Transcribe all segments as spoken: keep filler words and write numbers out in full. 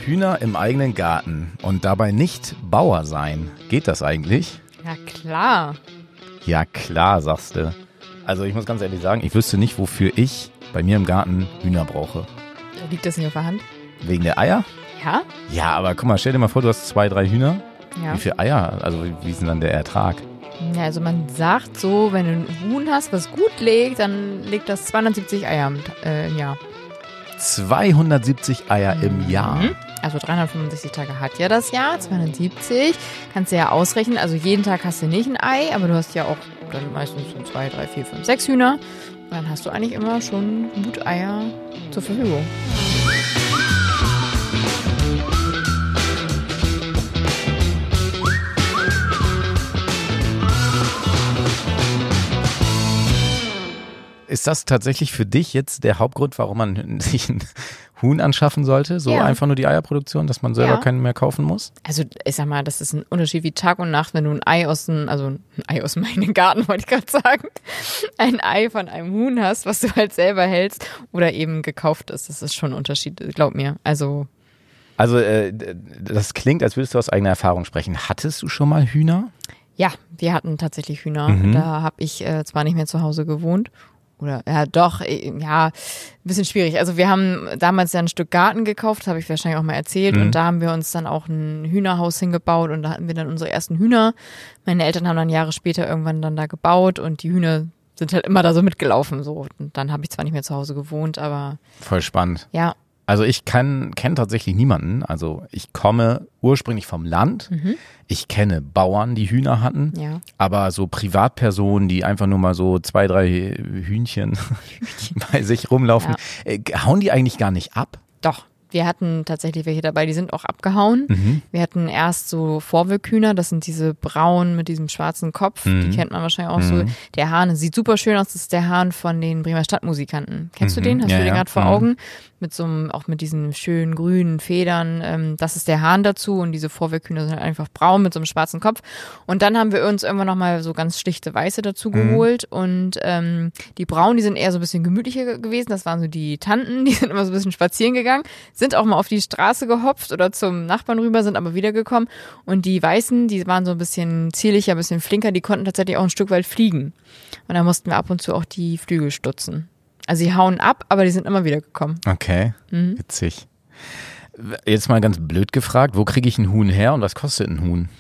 Hühner im eigenen Garten und dabei nicht Bauer sein. Geht das eigentlich? Ja, klar. Ja, klar, sagst du. Also ich muss ganz ehrlich sagen, ich wüsste nicht, wofür ich bei mir im Garten Hühner brauche. Liegt das nicht auf der Hand? Wegen der Eier? Ja? Ja, aber guck mal, stell dir mal vor, du hast zwei, drei Hühner. Ja. Wie viele Eier? Also wie ist denn dann der Ertrag? Ja, also man sagt so, wenn du ein Huhn hast, was gut legt, dann legt das zweihundertsiebzig Eier im, äh, im Jahr. zweihundertsiebzig Eier Mhm. im Jahr? Also dreihundertfünfundsechzig Tage hat ja das Jahr, zweihundertsiebzig. Kannst du ja ausrechnen, also jeden Tag hast du nicht ein Ei, aber du hast ja auch dann meistens so zwei, drei, vier, fünf, sechs Hühner. Und dann hast du eigentlich immer schon gut Eier zur Verfügung. Ist das tatsächlich für dich jetzt der Hauptgrund, warum man sich ein Huhn anschaffen sollte? So Ja. einfach nur die Eierproduktion, dass man selber Ja. keinen mehr kaufen muss? Also ich sag mal, das ist ein Unterschied wie Tag und Nacht, wenn du ein Ei aus dem, also ein Ei aus dem eigenen Garten, wollte ich gerade sagen, ein Ei von einem Huhn hast, was du halt selber hältst oder eben gekauft ist. Das ist schon ein Unterschied, glaub mir. Also Also äh, das klingt, als würdest du aus eigener Erfahrung sprechen. Hattest du schon mal Hühner? ja, wir hatten tatsächlich Hühner. Mhm. Da habe ich äh, zwar nicht mehr zu Hause gewohnt. Oder, ja, doch, äh, ja, ein bisschen schwierig. Also wir haben damals ja ein Stück Garten gekauft, das habe ich wahrscheinlich auch mal erzählt. Mhm. Und da haben wir uns dann auch ein Hühnerhaus hingebaut und da hatten wir dann unsere ersten Hühner. Meine Eltern haben dann Jahre später irgendwann dann da gebaut und die Hühner sind halt immer da so mitgelaufen. So. Und dann habe ich zwar nicht mehr zu Hause gewohnt, aber Voll spannend. ja. Also ich kenne tatsächlich niemanden. Also ich komme ursprünglich vom Land. Mhm. Ich kenne Bauern, die Hühner hatten. Ja. Aber so Privatpersonen, die einfach nur mal so zwei, drei Hühnchen bei sich rumlaufen, äh, hauen die eigentlich gar nicht ab? Doch, wir hatten tatsächlich welche dabei, die sind auch abgehauen. Mhm. Wir hatten erst so Vorwürkhühner, das sind diese braunen mit diesem schwarzen Kopf, Mhm. die kennt man wahrscheinlich auch so. Der Hahn sieht super schön aus, das ist der Hahn von den Bremer Stadtmusikanten. Kennst Mhm. du den? Hast Ja, du den ja. gerade vor Mhm. Augen? Mit so einem, auch mit diesen schönen grünen Federn. Ähm, das ist der Hahn dazu und diese Vorwürkhühner sind halt einfach braun mit so einem schwarzen Kopf. Und dann haben wir uns irgendwann nochmal so ganz schlichte Weiße dazu geholt und ähm, die braunen, die sind eher so ein bisschen gemütlicher gewesen. Das waren so die Tanten, die sind immer so ein bisschen spazieren gegangen, sind auch mal auf die Straße gehopft oder zum Nachbarn rüber, sind aber wiedergekommen. Und die Weißen, die waren so ein bisschen zierlicher, ein bisschen flinker, die konnten tatsächlich auch ein Stück weit fliegen. Und da mussten wir ab und zu auch die Flügel stutzen. Also die hauen ab, aber die sind immer wieder gekommen. Okay, Mhm. witzig. Jetzt mal ganz blöd gefragt, wo kriege ich ein Huhn her und was kostet ein Huhn?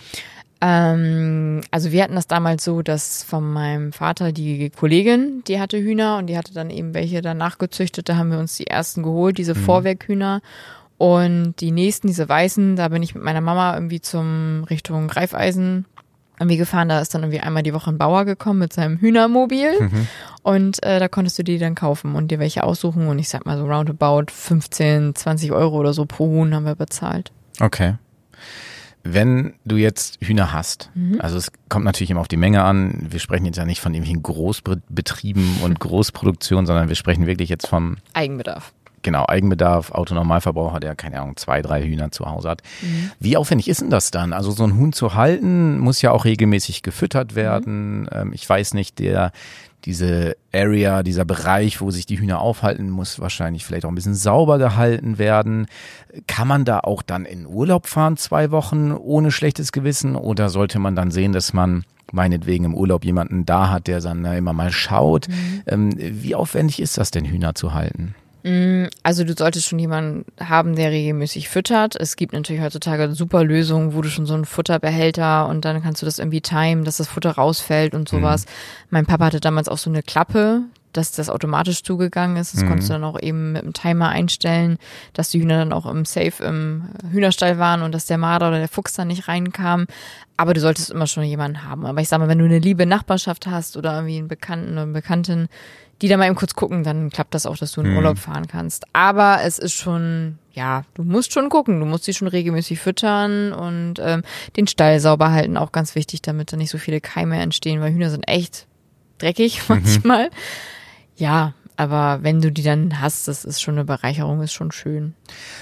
Ähm, also wir hatten das damals so, dass von meinem Vater die Kollegin, die hatte Hühner und die hatte dann eben welche danach gezüchtet. Da haben wir uns die ersten geholt, diese Vorwerkhühner. Und die nächsten, diese weißen, da bin ich mit meiner Mama irgendwie zum Richtung Greifeisen irgendwie gefahren. Da ist dann irgendwie einmal die Woche ein Bauer gekommen mit seinem Hühnermobil. Und äh, da konntest du die dann kaufen und dir welche aussuchen. Und ich sag mal so roundabout fünfzehn, zwanzig Euro oder so pro Huhn haben wir bezahlt. Okay. Wenn du jetzt Hühner hast, also es kommt natürlich immer auf die Menge an, wir sprechen jetzt ja nicht von irgendwelchen Großbetrieben und Großproduktion, sondern wir sprechen wirklich jetzt vom, Eigenbedarf. genau, Eigenbedarf, Autonormalverbraucher, der, keine Ahnung, zwei, drei Hühner zu Hause hat. Wie aufwendig ist denn das dann? Also so ein Huhn zu halten, muss ja auch regelmäßig gefüttert werden. Ähm, ich weiß nicht, der diese Area, dieser Bereich, wo sich die Hühner aufhalten, muss wahrscheinlich vielleicht auch ein bisschen sauber gehalten werden. Kann man da auch dann in Urlaub fahren, zwei Wochen ohne schlechtes Gewissen? Oder sollte man dann sehen, dass man meinetwegen im Urlaub jemanden da hat, der dann immer mal schaut? Ähm, wie aufwendig ist das denn, Hühner zu halten? Also du solltest schon jemanden haben, der regelmäßig füttert. Es gibt natürlich heutzutage super Lösungen, wo du schon so einen Futterbehälter und dann kannst du das irgendwie timen, dass das Futter rausfällt und sowas. Mhm. Mein Papa hatte damals auch so eine Klappe, dass das automatisch zugegangen ist. Das mhm. konntest du dann auch eben mit einem Timer einstellen, dass die Hühner dann auch im Safe im Hühnerstall waren und dass der Marder oder der Fuchs da nicht reinkam. Aber du solltest immer schon jemanden haben. Aber ich sag mal, wenn du eine liebe Nachbarschaft hast oder irgendwie einen Bekannten oder eine Bekanntin, die da mal eben kurz gucken, dann klappt das auch, dass du in den Urlaub fahren kannst. Aber es ist schon, ja, du musst schon gucken. Du musst sie schon regelmäßig füttern und ähm, den Stall sauber halten, auch ganz wichtig, damit da nicht so viele Keime entstehen, weil Hühner sind echt dreckig manchmal. Mhm. Ja, aber wenn du die dann hast, das ist schon eine Bereicherung, ist schon schön.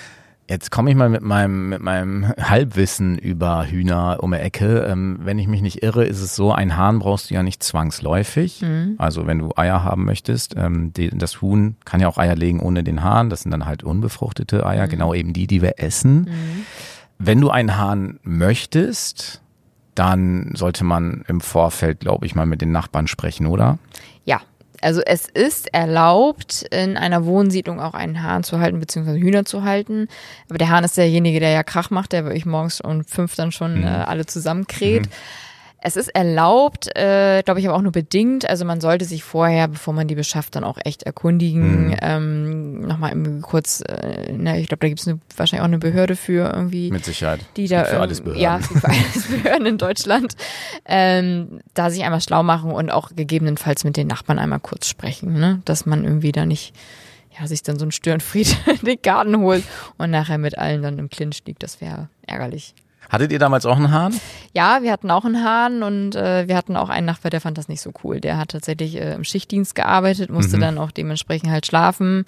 Jetzt komme ich mal mit meinem, mit meinem Halbwissen über Hühner um die Ecke. Ähm, wenn ich mich nicht irre, ist es so, ein Hahn brauchst du ja nicht zwangsläufig. Mhm. Also wenn du Eier haben möchtest, ähm, die, das Huhn kann ja auch Eier legen ohne den Hahn. Das sind dann halt unbefruchtete Eier, mhm. genau eben die, die wir essen. Mhm. Wenn du einen Hahn möchtest, dann sollte man im Vorfeld, glaube ich, mal mit den Nachbarn sprechen, oder? Ja. Also es ist erlaubt, in einer Wohnsiedlung auch einen Hahn zu halten, beziehungsweise Hühner zu halten. Aber der Hahn ist derjenige, der ja Krach macht, der wirklich morgens um fünf dann schon mhm. äh, alle zusammenkräht. Mhm. Es ist erlaubt, äh, glaube ich, aber auch nur bedingt. Also man sollte sich vorher, bevor man die beschafft, dann auch echt erkundigen. Mhm. Ähm, Nochmal kurz, äh, na, ich glaube, da gibt es wahrscheinlich auch eine Behörde für irgendwie. Mit Sicherheit. Die da, für alles Behörden. Ja, für alles Behörden in Deutschland. Ähm, da sich einmal schlau machen und auch gegebenenfalls mit den Nachbarn einmal kurz sprechen, ne? Dass man irgendwie da nicht ja, sich dann so einen Störenfried in den Garten holt und nachher mit allen dann im Clinch liegt. Das wäre ärgerlich. Hattet ihr damals auch einen Hahn? Ja, wir hatten auch einen Hahn und äh, wir hatten auch einen Nachbar, der fand das nicht so cool. Der hat tatsächlich äh, im Schichtdienst gearbeitet, musste mhm. dann auch dementsprechend halt schlafen.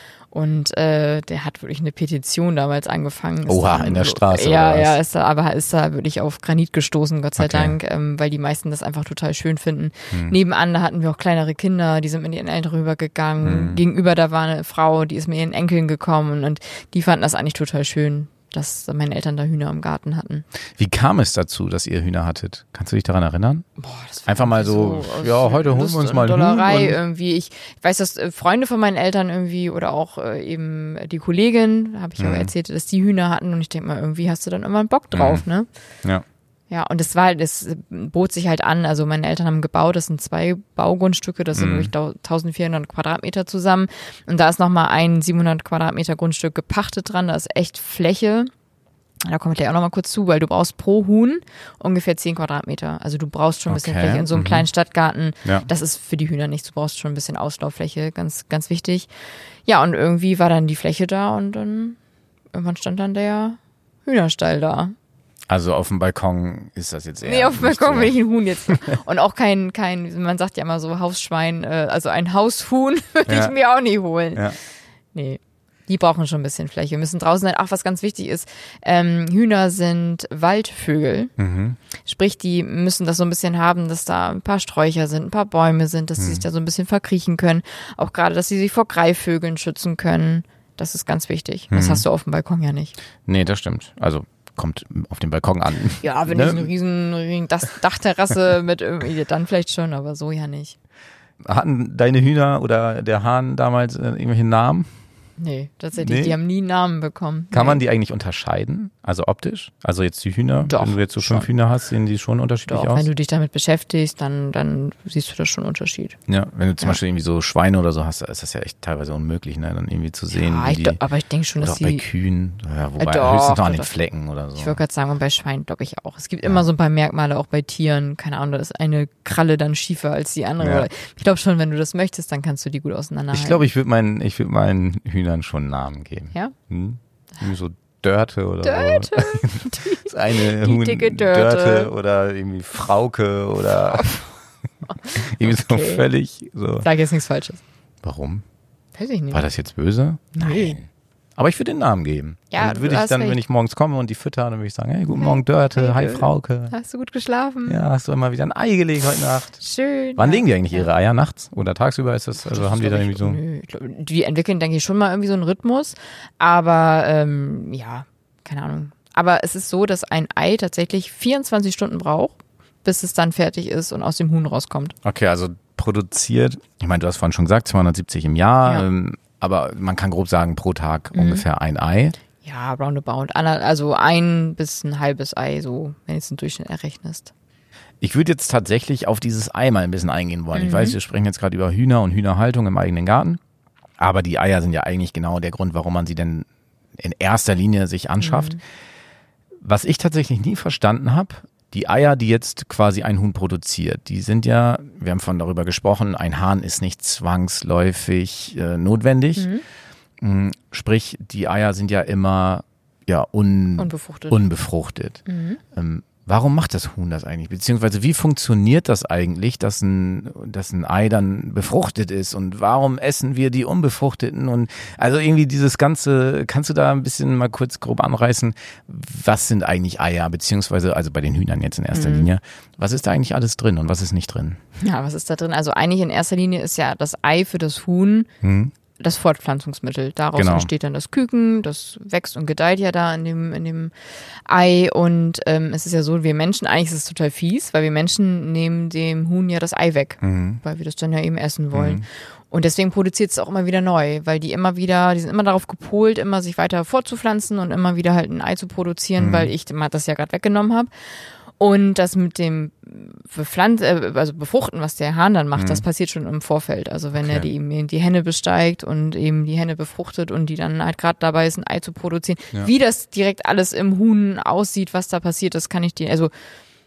Und äh, der hat wirklich eine Petition damals angefangen. Oha, in der Straße. Ja, oder was? ja, ist da, aber ist da wirklich auf Granit gestoßen, Gott sei Okay. Dank, ähm, weil die meisten das einfach total schön finden. Hm. Nebenan, da hatten wir auch kleinere Kinder, die sind mit ihren Eltern rübergegangen. Hm. Gegenüber, da war eine Frau, die ist mit ihren Enkeln gekommen und die fanden das eigentlich total schön, dass meine Eltern da Hühner im Garten hatten. Wie kam es dazu, dass ihr Hühner hattet? Kannst du dich daran erinnern? Boah, das Einfach mal so, ja, heute holen wir uns mal einen Huhn. Dollerei irgendwie. Ich, ich weiß, dass äh, Freunde von meinen Eltern irgendwie oder auch äh, eben die Kollegin, habe ich Mhm. auch erzählt, dass die Hühner hatten und ich denke mal, irgendwie hast du dann immer einen Bock drauf, Mhm. ne? Ja. Ja, und das war, das bot sich halt an. Also meine Eltern haben gebaut, das sind zwei Baugrundstücke, das sind Mhm. wirklich eintausendvierhundert Quadratmeter zusammen. Und da ist nochmal ein siebenhundert Quadratmeter Grundstück gepachtet dran, da ist echt Fläche. Da komme ich gleich auch nochmal kurz zu, weil du brauchst pro Huhn ungefähr zehn Quadratmeter. Also du brauchst schon ein bisschen Okay. Fläche in so einem Mhm. kleinen Stadtgarten. Ja. Das ist für die Hühner nichts. Du brauchst schon ein bisschen Auslauffläche, ganz, ganz wichtig. Ja, und irgendwie war dann die Fläche da und dann irgendwann stand dann der Hühnerstall da. Also auf dem Balkon ist das jetzt eher Nee, auf dem nicht Balkon so. will ich ein Huhn jetzt. Und auch kein, kein, man sagt ja immer so Hausschwein, äh, also ein Haushuhn würde Ja. ich mir auch nie holen. Ja. Nee. Die brauchen schon ein bisschen Fläche, müssen draußen sein. Ach, was ganz wichtig ist, ähm, Hühner sind Waldvögel. Mhm. Sprich, die müssen das so ein bisschen haben, dass da ein paar Sträucher sind, ein paar Bäume sind, dass sie Mhm. sich da so ein bisschen verkriechen können. Auch gerade, dass sie sich vor Greifvögeln schützen können. Das ist ganz wichtig. Das Mhm. hast du auf dem Balkon ja nicht. Nee, das stimmt. Also kommt auf den Balkon an. Ja, wenn Ne? ich eine riesen, riesen Das- Dachterrasse mit irgendwie, dann vielleicht schon, aber so ja nicht. Hatten deine Hühner oder der Hahn damals äh, irgendwelche Namen? Nee, tatsächlich, Nee? die haben nie einen Namen bekommen. Kann nee. man die eigentlich unterscheiden? Also optisch? Also jetzt die Hühner, Doch, wenn du jetzt so fünf schon. Hühner hast, sehen die schon unterschiedlich Doch, aus? wenn du dich damit beschäftigst, dann, dann siehst du da schon einen Unterschied. Ja, wenn du zum Ja. Beispiel irgendwie so Schweine oder so hast, ist das ja echt teilweise unmöglich, ne, dann irgendwie zu sehen, Ja, wie ich, die, do- aber ich denke schon, oder dass auch bei die. Kühen, ja, wobei Äh, doch, höchstens noch an doch, den doch. Flecken oder so. Ich wollte gerade sagen, und bei Schweinen glaube ich auch. Es gibt immer so ein paar Merkmale, auch bei Tieren. Keine Ahnung, da ist eine Kralle dann schiefer als die andere. Ja. Oder ich glaube schon, wenn du das möchtest, dann kannst du die gut auseinanderhalten. Ich glaube, ich würde meinen, ich würde meinen Hühnern schon einen Namen geben. Ja? Hm? Irgendwie so Dörte oder Dörte. so. Das eine Die Huhn, dicke Dörte. Dörte oder irgendwie Frauke oder irgendwie so Okay. völlig so. Sag jetzt nichts Falsches. Warum? Weiß ich nicht. War das jetzt böse? Nein. Aber ich würde den Namen geben. Ja, Und du würde ich hast dann, recht. wenn ich morgens komme und die fütter, dann würde ich sagen, hey, guten Morgen Dörte, hi Hey, Dörte. Frauke. Hast du gut geschlafen? Ja, hast du immer wieder ein Ei gelegt heute Nacht? Schön. Wann ja. legen die eigentlich ihre Eier? Nachts oder tagsüber ist das? Also Das haben die da glaub irgendwie ich, so? Nö, ich glaub, die entwickeln, denke ich, schon mal irgendwie so einen Rhythmus. Aber ähm, ja, keine Ahnung. Aber es ist so, dass ein Ei tatsächlich vierundzwanzig Stunden braucht, bis es dann fertig ist und aus dem Huhn rauskommt. Okay, also produziert, ich meine, du hast vorhin schon gesagt, zweihundertsiebzig im Jahr, Ja. ähm, aber man kann grob sagen, pro Tag ungefähr ein Ei. Ja, roundabout. Ander- Also ein bis ein halbes Ei, so, wenn du es im Durchschnitt errechnest. Ich würde jetzt tatsächlich auf dieses Ei mal ein bisschen eingehen wollen. Ich weiß, wir sprechen jetzt gerade über Hühner und Hühnerhaltung im eigenen Garten, aber die Eier sind ja eigentlich genau der Grund, warum man sie denn in erster Linie sich anschafft. Was ich tatsächlich nie verstanden habe, die Eier, die jetzt quasi ein Huhn produziert, die sind ja, wir haben vorhin darüber gesprochen, ein Hahn ist nicht zwangsläufig äh, notwendig. Mhm. Sprich, die Eier sind ja immer ja un, Unbefruchtet. unbefruchtet. Mhm. Ähm, Warum macht das Huhn das eigentlich? Beziehungsweise wie funktioniert das eigentlich, dass ein, dass ein Ei dann befruchtet ist? Und warum essen wir die unbefruchteten? Und also irgendwie dieses Ganze, kannst du da ein bisschen mal kurz grob anreißen? Was sind eigentlich Eier? Beziehungsweise, also bei den Hühnern jetzt in erster mhm. Linie, was ist da eigentlich alles drin und was ist nicht drin? Ja, was ist da drin? Also eigentlich in erster Linie ist ja das Ei für das Huhn mhm. das Fortpflanzungsmittel. Daraus genau. entsteht dann das Küken, das wächst und gedeiht ja da in dem, in dem Ei und ähm, es ist ja so, wir Menschen, eigentlich ist es total fies, weil wir Menschen nehmen dem Huhn ja das Ei weg, mhm. weil wir das dann ja eben essen wollen. Mhm. Und deswegen produziert es auch immer wieder neu, weil die immer wieder, die sind immer darauf gepolt, immer sich weiter fortzupflanzen und immer wieder halt ein Ei zu produzieren, mhm. weil ich das ja gerade weggenommen habe. Und das mit dem Bepflanz äh, also Befruchten, was der Hahn dann macht, mhm. das passiert schon im Vorfeld. Also wenn okay. er die, eben die Henne besteigt und eben die Henne befruchtet und die dann halt gerade dabei ist, ein Ei zu produzieren. Ja. Wie das direkt alles im Huhn aussieht, was da passiert, das kann ich dir, also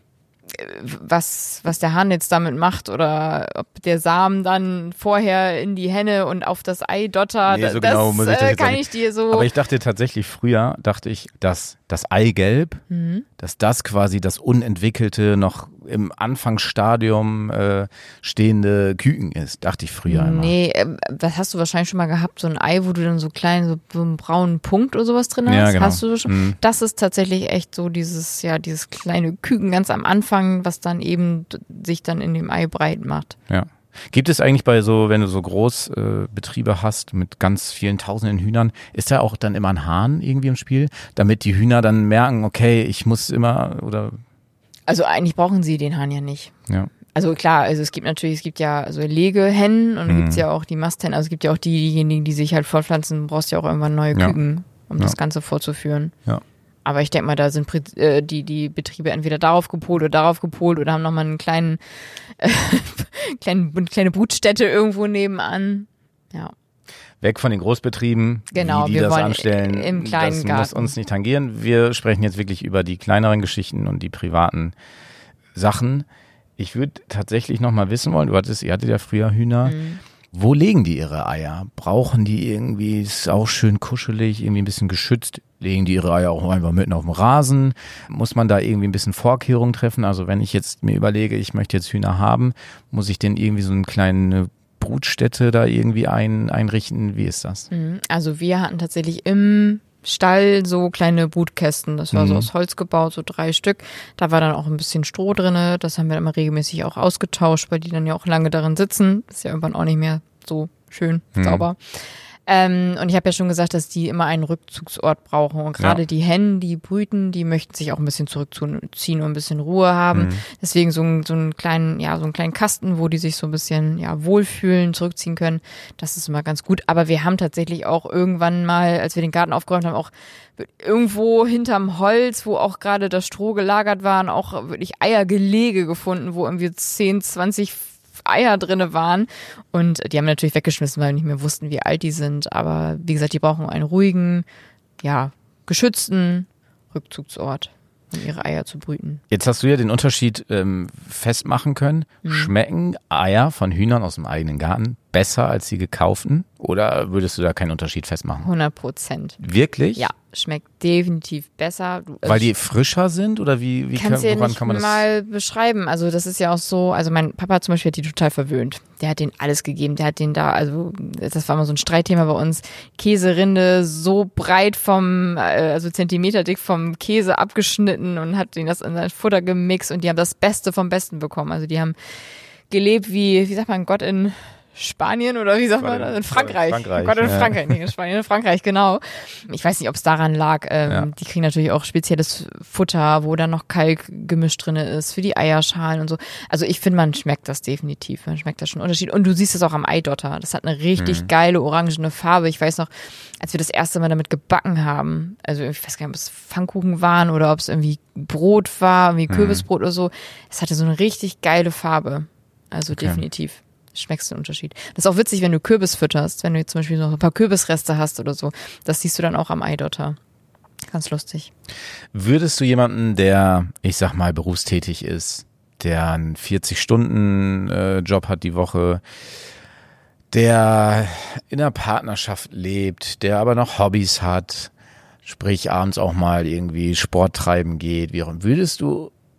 was, was der Hahn jetzt damit macht oder ob der Samen dann vorher in die Henne und auf das Ei dottert, nee, so das, genau muss ich das äh, kann ich dir so. Aber ich dachte tatsächlich früher, dachte ich, dass das Eigelb, mhm. dass das quasi das unentwickelte, noch im Anfangsstadium äh, stehende Küken ist, dachte ich früher immer. Nee, äh, das hast du wahrscheinlich schon mal gehabt, so ein Ei, wo du dann so klein, so, so einen braunen Punkt oder sowas drin hast. Ja, genau. Hast du schon? Mhm. Das ist tatsächlich echt so dieses, ja, dieses kleine Küken ganz am Anfang, was dann eben sich dann in dem Ei breit macht. Ja. Gibt es eigentlich bei so, wenn du so Großbetriebe äh, hast mit ganz vielen tausenden Hühnern, ist da auch dann immer ein Hahn irgendwie im Spiel, damit die Hühner dann merken, okay, ich muss immer oder... Also eigentlich brauchen sie den Hahn ja nicht. Ja. Also klar, also es gibt natürlich, es gibt ja also Legehennen und dann mhm. gibt es ja auch die Masthennen, also es gibt ja auch die, diejenigen, die sich halt fortpflanzen, brauchst ja auch irgendwann neue ja. Küken, um ja. das Ganze vorzuführen. Ja. Aber ich denke mal, da sind äh, die, die Betriebe entweder darauf gepolt oder darauf gepolt oder haben nochmal einen kleinen, äh, kleinen, eine kleine Brutstätte irgendwo nebenan. Ja. Weg von den Großbetrieben, genau, die, die wir das wollen anstellen. Im kleinen das Garten. muss uns nicht tangieren. Wir sprechen jetzt wirklich über die kleineren Geschichten und die privaten Sachen. Ich würde tatsächlich nochmal wissen wollen, du hattest, ihr hattet ja früher Hühner. Mhm. Wo legen die ihre Eier? Brauchen die irgendwie, ist auch schön kuschelig, irgendwie ein bisschen geschützt? Legen die ihre Eier auch einfach mitten auf dem Rasen? Muss man da irgendwie ein bisschen Vorkehrungen treffen? Also wenn ich jetzt mir überlege, ich möchte jetzt Hühner haben, muss ich denn irgendwie so eine kleine Brutstätte da irgendwie ein, einrichten? Wie ist das? Also wir hatten tatsächlich im Stall so kleine Brutkästen. Das war mhm. so aus Holz gebaut, so drei Stück. Da war dann auch ein bisschen Stroh drinne. Das haben wir immer regelmäßig auch ausgetauscht, weil die dann ja auch lange darin sitzen. Das ist ja irgendwann auch nicht mehr so schön mhm. sauber. Ähm, und ich habe ja schon gesagt, dass die immer einen Rückzugsort brauchen. Und gerade ja. die Hennen, die brüten, die möchten sich auch ein bisschen zurückziehen und ein bisschen Ruhe haben. Mhm. Deswegen so, ein, so einen kleinen, ja, so einen kleinen Kasten, wo die sich so ein bisschen ja wohlfühlen, zurückziehen können. Das ist immer ganz gut. Aber wir haben tatsächlich auch irgendwann mal, als wir den Garten aufgeräumt haben, auch irgendwo hinterm Holz, wo auch gerade das Stroh gelagert waren, auch wirklich Eiergelege gefunden, wo irgendwie zehn, zwanzig Eier drinne waren und die haben wir natürlich weggeschmissen, weil wir nicht mehr wussten, wie alt die sind, aber wie gesagt, die brauchen einen ruhigen, ja, geschützten Rückzugsort, um ihre Eier zu brüten. Jetzt hast du ja den Unterschied ähm, festmachen können. Mhm. Schmecken Eier von Hühnern aus dem eigenen Garten besser als die gekauften oder würdest du da keinen Unterschied festmachen? hundert Prozent. Wirklich? Ja, schmeckt definitiv besser. Du, Weil die frischer sind oder wie, wie kannst kann, ja woran nicht kann man das? mal beschreiben. Also das ist ja auch so, also mein Papa zum Beispiel hat die total verwöhnt. Der hat denen alles gegeben. Der hat denen da, also das war mal so ein Streitthema bei uns, Käserinde so breit vom, also Zentimeter dick vom Käse abgeschnitten und hat denen das in sein Futter gemixt und die haben das Beste vom Besten bekommen. Also die haben gelebt wie, wie sagt man, Gott in Spanien oder wie sagt man das? In Frankreich. Frankreich. Gott in ja. Frankreich, nicht in Spanien, in Frankreich, genau. Ich weiß nicht, ob es daran lag. Ähm, ja. Die kriegen natürlich auch spezielles Futter, wo dann noch Kalk gemischt drin ist für die Eierschalen und so. Also ich finde, man schmeckt das definitiv. Man schmeckt das schon Unterschied. Und du siehst es auch am Eidotter. Das hat eine richtig mhm. geile orangene Farbe. Ich weiß noch, als wir das erste Mal damit gebacken haben, also ich weiß gar nicht, ob es Pfannkuchen waren oder ob es irgendwie Brot war, irgendwie Kürbisbrot mhm. oder so. Es hatte so eine richtig geile Farbe. Also okay. definitiv. Schmeckst du den Unterschied. Das ist auch witzig, wenn du Kürbis fütterst, wenn du jetzt zum Beispiel noch ein paar Kürbisreste hast oder so. Das siehst du dann auch am Eidotter. Ganz lustig. Würdest du jemanden, der, ich sag mal, berufstätig ist, der einen vierzig-Stunden-Job hat die Woche, der in einer Partnerschaft lebt, der aber noch Hobbys hat, sprich abends auch mal irgendwie Sport treiben geht, wie auch immer, würdest du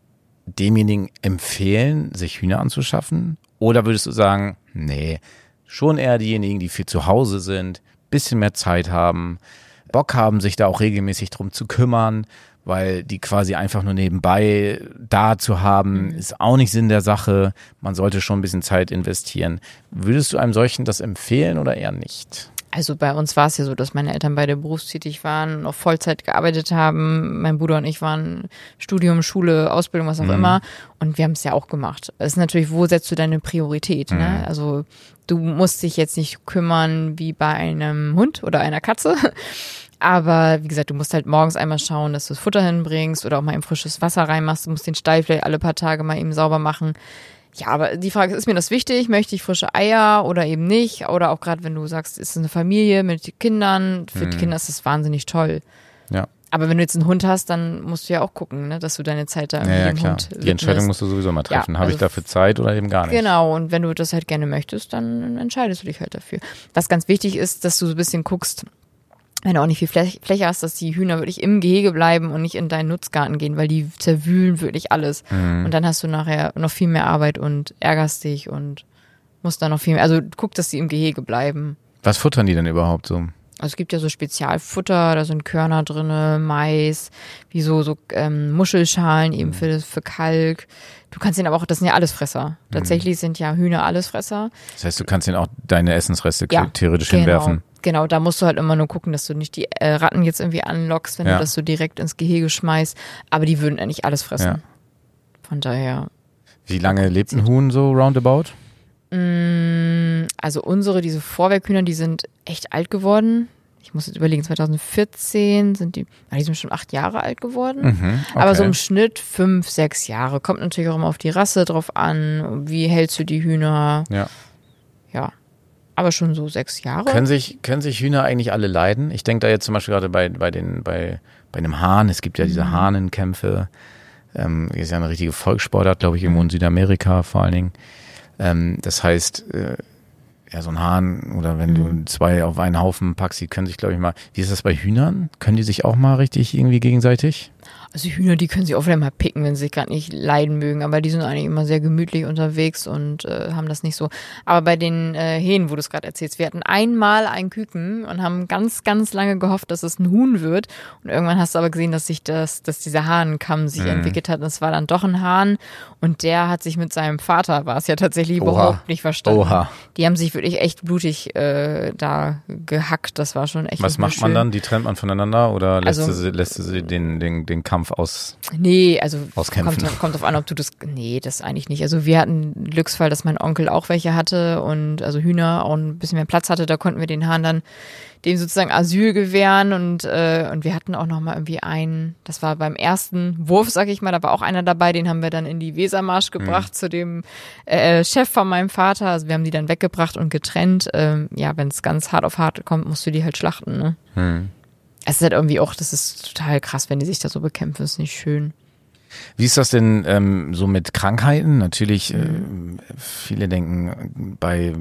demjenigen empfehlen, sich Hühner anzuschaffen? Oder würdest du sagen, nee, schon eher diejenigen, die viel zu Hause sind, bisschen mehr Zeit haben, Bock haben, sich da auch regelmäßig drum zu kümmern, weil die quasi einfach nur nebenbei da zu haben, mhm. ist auch nicht Sinn der Sache. Man sollte schon ein bisschen Zeit investieren. Würdest du einem solchen das empfehlen oder eher nicht? Also bei uns war es ja so, dass meine Eltern beide berufstätig waren, auf Vollzeit gearbeitet haben. Mein Bruder und ich waren Studium, Schule, Ausbildung, was auch mhm. immer. Und wir haben es ja auch gemacht. Es ist natürlich, wo setzt du deine Priorität? Mhm. Ne? Also du musst dich jetzt nicht kümmern wie bei einem Hund oder einer Katze. Aber wie gesagt, du musst halt morgens einmal schauen, dass du das Futter hinbringst oder auch mal eben frisches Wasser reinmachst. Du musst den Stall vielleicht alle paar Tage mal eben sauber machen. Ja, aber die Frage ist, ist mir das wichtig? Möchte ich frische Eier oder eben nicht? Oder auch gerade, wenn du sagst, ist es eine Familie mit Kindern? Für mhm. die Kinder ist das wahnsinnig toll. Ja. Aber wenn du jetzt einen Hund hast, dann musst du ja auch gucken, ne, dass du deine Zeit da irgendwie ja, ja, dem klar. Hund Die Entscheidung musst du sowieso mal treffen. Ja, Habe also ich dafür Zeit oder eben gar nicht? Genau, und wenn du das halt gerne möchtest, dann entscheidest du dich halt dafür. Was ganz wichtig ist, dass du so ein bisschen guckst, wenn du auch nicht viel Fläche, Fläche hast, dass die Hühner wirklich im Gehege bleiben und nicht in deinen Nutzgarten gehen, weil die zerwühlen wirklich alles. Mhm. Und dann hast du nachher noch viel mehr Arbeit und ärgerst dich und musst dann noch viel mehr, also guck, dass die im Gehege bleiben. Was futtern die denn überhaupt so? Also es gibt ja so Spezialfutter, da sind Körner drinne, Mais, wie so, so ähm, Muschelschalen eben für, für Kalk. Du kannst den aber auch, das sind ja Allesfresser. Tatsächlich mhm. sind ja Hühner Allesfresser. Das heißt, du kannst denen auch deine Essensreste ja, theoretisch genau. hinwerfen. Genau, da musst du halt immer nur gucken, dass du nicht die äh, Ratten jetzt irgendwie anlockst, wenn ja. du das so direkt ins Gehege schmeißt. Aber die würden ja nicht alles fressen. Ja. Von daher. Wie lange lebt ein Huhn so roundabout? Also unsere, diese Vorwerkhühner, die sind echt alt geworden. Ich muss jetzt überlegen, zwanzig vierzehn sind die, die sind schon acht Jahre alt geworden. Mhm, okay. Aber so im Schnitt fünf, sechs Jahre. Kommt natürlich auch immer auf die Rasse drauf an. Wie hältst du die Hühner? Ja. Ja. Aber schon so sechs Jahre. Können sich, können sich Hühner eigentlich alle leiden? Ich denke da jetzt zum Beispiel gerade bei, bei, den, bei, bei einem Hahn. Es gibt ja diese mhm. Hahnenkämpfe. Ähm, ist ja eine richtige Volkssportart, glaube ich, irgendwo in Südamerika vor allen Dingen. Ähm, das heißt, äh, ja, so ein Hahn oder wenn mhm. du zwei auf einen Haufen packst, die können sich, glaube ich, mal. Wie ist das bei Hühnern? Können die sich auch mal richtig irgendwie gegenseitig? Also Hühner, die können sich auch vielleicht mal picken, wenn sie sich gerade nicht leiden mögen, aber die sind eigentlich immer sehr gemütlich unterwegs und äh, haben das nicht so. Aber bei den äh, Hähnen, wo du es gerade erzählst, wir hatten einmal ein Küken und haben ganz, ganz lange gehofft, dass es ein Huhn wird. Und irgendwann hast du aber gesehen, dass sich das, dass dieser Hahnenkamm sich mhm. entwickelt hat und es war dann doch ein Hahn und der hat sich mit seinem Vater, war es ja tatsächlich Oha. überhaupt nicht verstanden. Oha. Die haben sich wirklich echt blutig äh, da gehackt, das war schon echt. Was macht schön. man dann? Die trennt man voneinander oder lässt also, sie, lässt sie den, den, den Kampf aus Nee, also auskämpfen. kommt, kommt drauf an, ob du das, nee, das eigentlich nicht. Also wir hatten einen Glücksfall, dass mein Onkel auch welche hatte und also Hühner auch ein bisschen mehr Platz hatte, da konnten wir den Hahn dann dem sozusagen Asyl gewähren und äh, und wir hatten auch noch mal irgendwie einen, das war beim ersten Wurf, sag ich mal, da war auch einer dabei, den haben wir dann in die Wesermarsch gebracht mhm. zu dem äh, Chef von meinem Vater, also wir haben die dann weggebracht und getrennt. Ähm, ja, wenn es ganz hart auf hart kommt, musst du die halt schlachten, ne? Mhm. Es ist halt irgendwie auch, das ist total krass, wenn die sich da so bekämpfen, ist nicht schön. Wie ist das denn ähm, so mit Krankheiten? Natürlich, mhm. äh, viele denken bei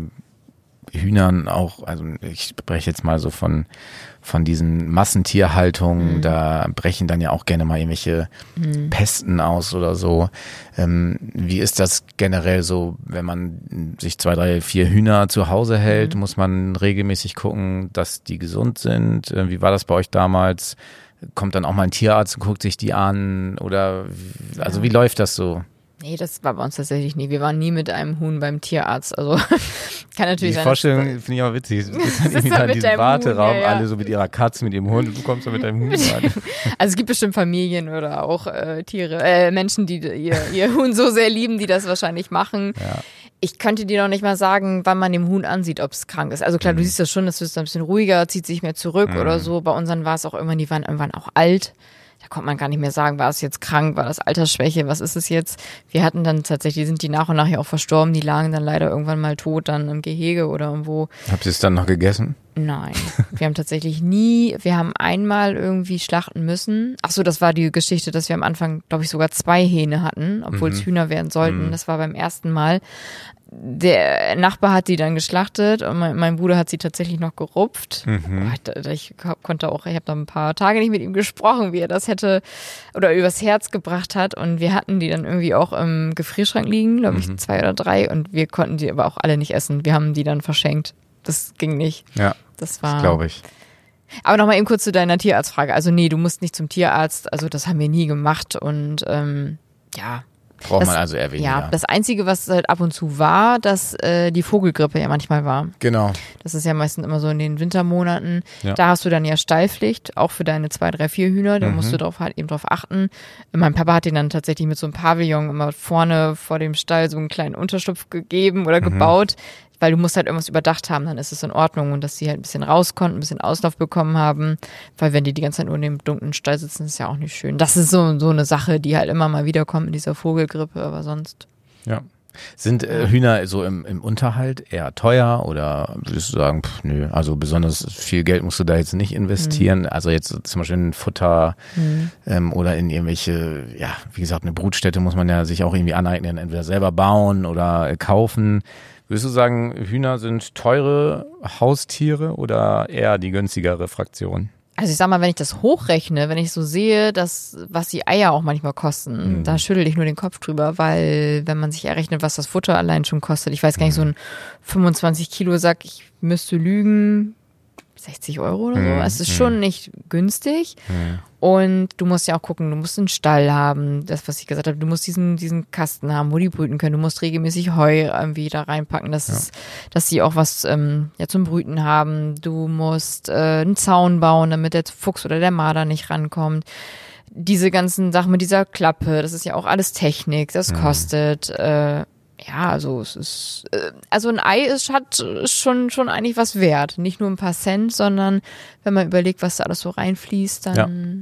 Hühnern auch, also ich spreche jetzt mal so von von diesen Massentierhaltungen, mhm. da brechen dann ja auch gerne mal irgendwelche mhm. Pesten aus oder so. Ähm, wie ist das generell so, wenn man sich zwei, drei, vier Hühner zu Hause hält, mhm. muss man regelmäßig gucken, dass die gesund sind? Äh, wie war das bei euch damals? Kommt dann auch mal ein Tierarzt und guckt sich die an? Oder also ja. wie läuft das so? Nee, das war bei uns tatsächlich nie. Wir waren nie mit einem Huhn beim Tierarzt. Also kann natürlich die sein. Die Vorstellung finde ich aber witzig. Du bist dann irgendwie da in diesem Warteraum, Huhn, ja, ja. alle so mit ihrer Katze, mit ihrem Hund und du kommst dann mit deinem Huhn rein. Also es gibt bestimmt Familien oder auch äh, Tiere, äh, Menschen, die ihr, ihr Huhn so sehr lieben, die das wahrscheinlich machen. Ja. Ich könnte dir noch nicht mal sagen, wann man dem Huhn ansieht, ob es krank ist. Also klar, mhm. du siehst das schon, das ist ein bisschen ruhiger, zieht sich mehr zurück mhm. oder so. Bei unseren war es auch irgendwann, die waren irgendwann auch alt. Da konnte man gar nicht mehr sagen, war es jetzt krank, war das Altersschwäche, was ist es jetzt? Wir hatten dann tatsächlich, sind die nach und nach ja auch verstorben, die lagen dann leider irgendwann mal tot dann im Gehege oder irgendwo. Habt ihr es dann noch gegessen? Nein, wir haben tatsächlich nie, wir haben einmal irgendwie schlachten müssen. Ach so, das war die Geschichte, dass wir am Anfang, glaube ich, sogar zwei Hähne hatten, obwohl mhm. es Hühner werden sollten. Mhm. Das war beim ersten Mal. der Nachbar hat die dann geschlachtet und mein, mein Bruder hat sie tatsächlich noch gerupft. Mhm. Oh, ich konnte auch, ich habe da ein paar Tage nicht mit ihm gesprochen, wie er das hätte oder übers Herz gebracht hat. Und wir hatten die dann irgendwie auch im Gefrierschrank liegen, glaube ich, mhm. zwei oder drei. Und wir konnten die aber auch alle nicht essen. Wir haben die dann verschenkt. Das ging nicht. Ja, das war. Das glaube ich. Aber nochmal eben kurz zu deiner Tierarztfrage. Also nee, du musst nicht zum Tierarzt. Also das haben wir nie gemacht. Und ähm, ja. Braucht das, man also eher weniger. Ja, das Einzige, was halt ab und zu war, dass äh, die Vogelgrippe ja manchmal war. Genau. Das ist ja meistens immer so in den Wintermonaten. Ja. Da hast du dann ja Stallpflicht, auch für deine zwei, drei, vier Hühner. Da mhm. musst du drauf, halt eben drauf achten. Mein Papa hat den dann tatsächlich mit so einem Pavillon immer vorne vor dem Stall so einen kleinen Unterschlupf gegeben oder mhm. gebaut. Weil du musst halt irgendwas überdacht haben, dann ist es in Ordnung. Und dass sie halt ein bisschen raus konnten, ein bisschen Auslauf bekommen haben. Weil wenn die die ganze Zeit nur in dem dunklen Stall sitzen, ist ja auch nicht schön. Das ist so, so eine Sache, die halt immer mal wiederkommt mit dieser Vogelgrippe, aber sonst. Ja. Sind äh, Hühner so im, im Unterhalt eher teuer oder würdest du sagen, pff, nö, also besonders viel Geld musst du da jetzt nicht investieren? Mhm. Also jetzt zum Beispiel in Futter mhm. ähm, oder in irgendwelche, ja, wie gesagt, eine Brutstätte muss man ja sich auch irgendwie aneignen, entweder selber bauen oder äh, kaufen. Würdest du sagen, Hühner sind teure Haustiere oder eher die günstigere Fraktion? Also ich sag mal, wenn ich das hochrechne, wenn ich so sehe, dass, was die Eier auch manchmal kosten, mhm. da schüttel ich nur den Kopf drüber, weil wenn man sich errechnet, was das Futter allein schon kostet, ich weiß gar nicht, so ein fünfundzwanzig Kilo Sack, ich müsste lügen, sechzig Euro oder so. Mhm. Es ist schon nicht günstig. Mhm. Und du musst ja auch gucken, du musst einen Stall haben, das, was ich gesagt habe, du musst diesen, diesen Kasten haben, wo die brüten können. Du musst regelmäßig Heu irgendwie da reinpacken, dass, ja. es, dass sie auch was ähm, ja, zum Brüten haben. Du musst äh, einen Zaun bauen, damit der Fuchs oder der Marder nicht rankommt. Diese ganzen Sachen mit dieser Klappe, das ist ja auch alles Technik, das mhm. kostet äh, ja, also es ist, also ein Ei ist, hat ist schon, schon eigentlich was wert. Nicht nur ein paar Cent, sondern wenn man überlegt, was da alles so reinfließt, dann.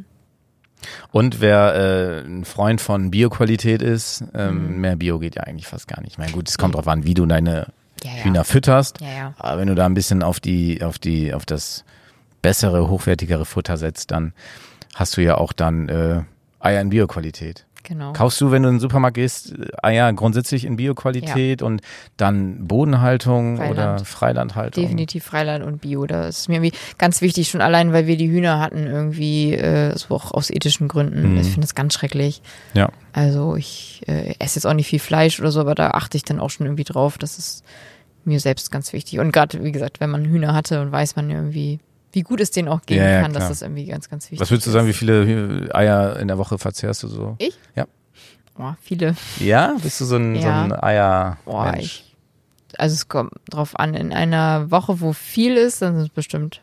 Ja. Und wer äh, ein Freund von Bioqualität ist, ähm, mhm. mehr Bio geht ja eigentlich fast gar nicht. Ich meine, gut, es kommt drauf an, wie du deine ja, ja. Hühner fütterst. Ja, ja. Aber wenn du da ein bisschen auf die, auf die, auf das bessere, hochwertigere Futter setzt, dann hast du ja auch dann äh, Eier in Bioqualität. Genau. Kaufst du, wenn du in den Supermarkt gehst, Eier grundsätzlich in Bioqualität ja. und dann Bodenhaltung Freiland. Oder Freilandhaltung? Definitiv Freiland und Bio. Das ist mir irgendwie ganz wichtig, schon allein, weil wir die Hühner hatten irgendwie, äh, also auch aus ethischen Gründen. Mhm. Ich finde das ganz schrecklich. Ja. Also ich äh, esse jetzt auch nicht viel Fleisch oder so, aber da achte ich dann auch schon irgendwie drauf. Das ist mir selbst ganz wichtig. Und gerade, wie gesagt, wenn man Hühner hatte und weiß man irgendwie, wie gut es denen auch gehen ja, ja, kann, klar. dass das irgendwie ganz, ganz wichtig ist. Was würdest du sagen, wie viele Eier in der Woche verzehrst du so? Ich? Ja. Oh, viele. Ja? Bist du so ein, ja. so ein Eier oh, ich, Also es kommt drauf an, in einer Woche, wo viel ist, dann sind es bestimmt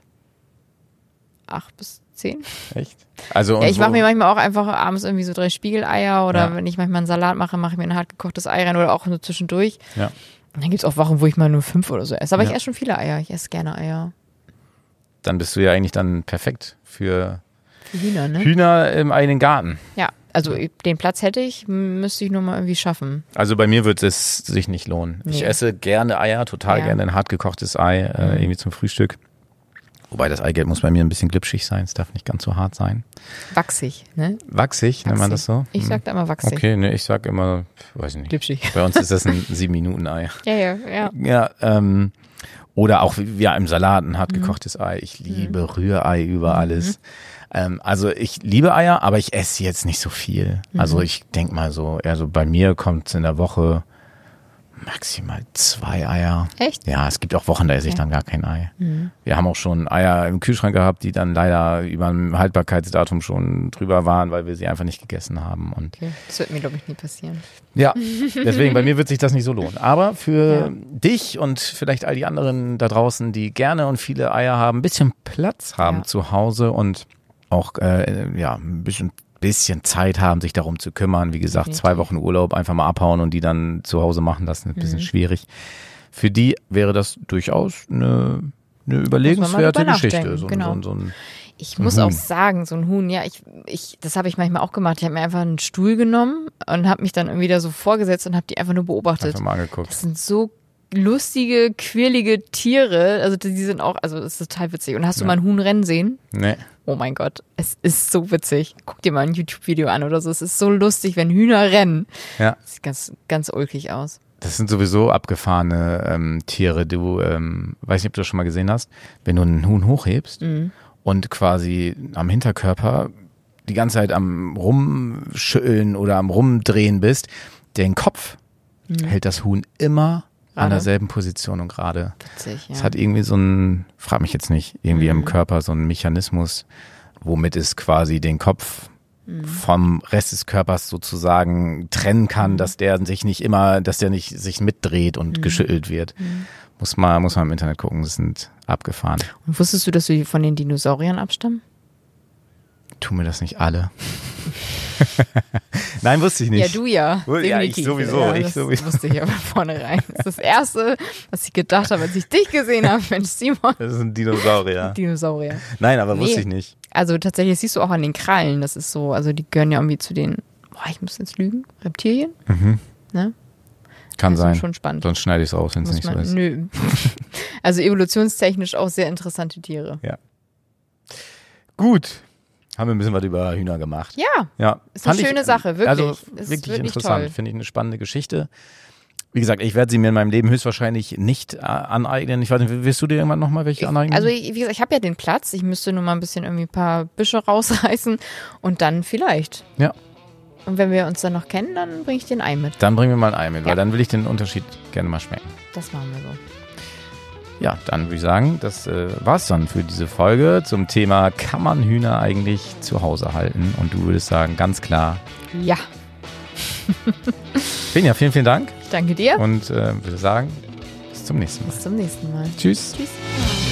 acht bis zehn. Echt? Also ja, ich mache mir manchmal auch einfach abends irgendwie so drei Spiegeleier oder ja. wenn ich manchmal einen Salat mache, mache ich mir ein hart gekochtes Ei rein oder auch nur zwischendurch. Ja. Und dann gibt es auch Wochen, wo ich mal nur fünf oder so esse. Aber ja. ich esse schon viele Eier. Ich esse gerne Eier. Dann bist du ja eigentlich dann perfekt für, für Hühner, ne? Hühner im eigenen Garten. Ja, also den Platz hätte ich, müsste ich nur mal irgendwie schaffen. Also bei mir wird es sich nicht lohnen. Nee. Ich esse gerne Eier, total ja. gerne ein hart gekochtes Ei, äh, mhm. irgendwie zum Frühstück. Wobei das Eigelb muss bei mir ein bisschen glitschig sein, es darf nicht ganz so hart sein. Wachsig, ne? Wachsig, Wachsig. Nennt man das so? Ich sag da immer wachsig. Okay, ne, ich sag immer, weiß ich nicht. Glitschig. Bei uns ist das ein sieben Minuten Ei. Ja, ja, ja. Ja, ähm, oder auch ja im Salat ein hart gekochtes mhm. Ei. Ich liebe mhm. Rührei über alles. Mhm. Ähm, also ich liebe Eier, aber ich esse jetzt nicht so viel. Mhm. Also ich denke mal so, also bei mir kommt es in der Woche maximal zwei Eier. Echt? Ja, es gibt auch Wochen, da esse ich okay. dann gar kein Ei. Mhm. Wir haben auch schon Eier im Kühlschrank gehabt, die dann leider über dem Haltbarkeitsdatum schon drüber waren, weil wir sie einfach nicht gegessen haben. Und okay. Das wird mir, glaube ich, nie passieren. Ja, deswegen, bei mir wird sich das nicht so lohnen. Aber für ja. dich und vielleicht all die anderen da draußen, die gerne und viele Eier haben, ein bisschen Platz haben ja. zu Hause und auch äh, ja ein bisschen bisschen Zeit haben, sich darum zu kümmern. Wie gesagt, okay. zwei Wochen Urlaub einfach mal abhauen und die dann zu Hause machen lassen, ein bisschen mhm. schwierig. Für die wäre das durchaus eine, eine überlegenswerte Geschichte. So, genau. so, so ein, ich muss Huhn. auch sagen, so ein Huhn, ja, ich, ich, das habe ich manchmal auch gemacht. Ich habe mir einfach einen Stuhl genommen und habe mich dann irgendwie da so vorgesetzt und habe die einfach nur beobachtet. Einfach mal angeguckt. Das sind so lustige, quirlige Tiere. Also die sind auch, also das ist total witzig. Und hast du ja. mal ein Huhn rennen sehen? Nee. Oh mein Gott, es ist so witzig. Guck dir mal ein YouTube-Video an oder so. Es ist so lustig, wenn Hühner rennen. Ja. Das sieht ganz, ganz ulkig aus. Das sind sowieso abgefahrene ähm, Tiere. Du, ähm, weiß nicht, ob du das schon mal gesehen hast, wenn du einen Huhn hochhebst mhm. und quasi am Hinterkörper die ganze Zeit am Rumschütteln oder am Rumdrehen bist, den Kopf mhm. hält das Huhn immer gerade an derselben Position und gerade. Witzig, ja. Es hat irgendwie so ein, frag mich jetzt nicht, irgendwie mhm. im Körper so einen Mechanismus, womit es quasi den Kopf mhm. vom Rest des Körpers sozusagen trennen kann, mhm. dass der sich nicht immer, dass der nicht sich mitdreht und mhm. geschüttelt wird. Mhm. Muss man, muss man im Internet gucken, das sind abgefahren. Und wusstest du, dass wir von den Dinosauriern abstammen? Tun mir das nicht alle? Nein, wusste ich nicht. Ja, du ja. Definitiv. Ja, ich sowieso. Ja, ich das sowieso. wusste ich aber vornherein. Das ist das Erste, was ich gedacht habe, als ich dich gesehen habe. Mensch, Simon. Das ist ein Dinosaurier. Dinosaurier. Nein, aber nee. wusste ich nicht. Also tatsächlich siehst du auch an den Krallen, das ist so, also die gehören ja irgendwie zu den, boah, ich muss jetzt lügen, Reptilien? Mhm. Ne? Kann das sein. Ist schon spannend. Sonst schneide ich es raus, wenn es nicht man, so ist. Nö. Also evolutionstechnisch auch sehr interessante Tiere. Ja. Gut. Haben wir ein bisschen was über Hühner gemacht. Ja, ja. Ist eine schöne ich, Sache, wirklich. Also ist wirklich, wirklich interessant. Finde ich eine spannende Geschichte. Wie gesagt, ich werde sie mir in meinem Leben höchstwahrscheinlich nicht äh, aneignen. Ich weiß nicht, wirst du dir irgendwann nochmal welche aneignen? Also wie gesagt, ich habe ja den Platz. Ich müsste nur mal ein bisschen irgendwie ein paar Büsche rausreißen und dann vielleicht. Ja. Und wenn wir uns dann noch kennen, dann bringe ich den Ei mit. Dann bringen wir mal ein Ei mit, ja. weil dann will ich den Unterschied gerne mal schmecken. Das machen wir so. Ja, dann würde ich sagen, das äh, war's dann für diese Folge zum Thema, kann man Hühner eigentlich zu Hause halten? Und du würdest sagen, ganz klar, ja. Finja, vielen, vielen Dank. Ich danke dir. Und äh, würde sagen, bis zum nächsten Mal. Bis zum nächsten Mal. Tschüss. Tschüss.